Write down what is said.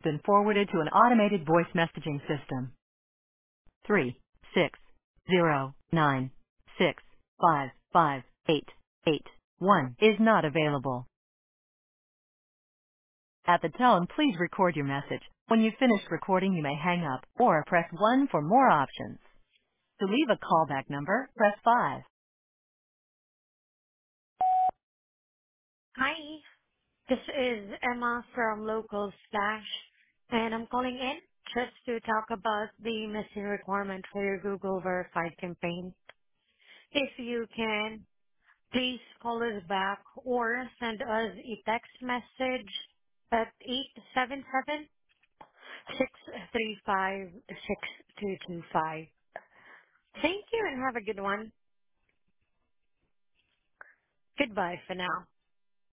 been forwarded to an automated voice messaging system. 36096555881 is not available. At the tone, please record your message. When you've finished recording, you may hang up or press 1 for more options. To leave a callback number, press 5. Hi, this is Emma from Local Slash, and I'm calling in just to talk about the missing requirement for your Google Verified campaign. If you can, please call us back or send us a text message at 877-635-6225. Thank you and have a good one. Goodbye for now.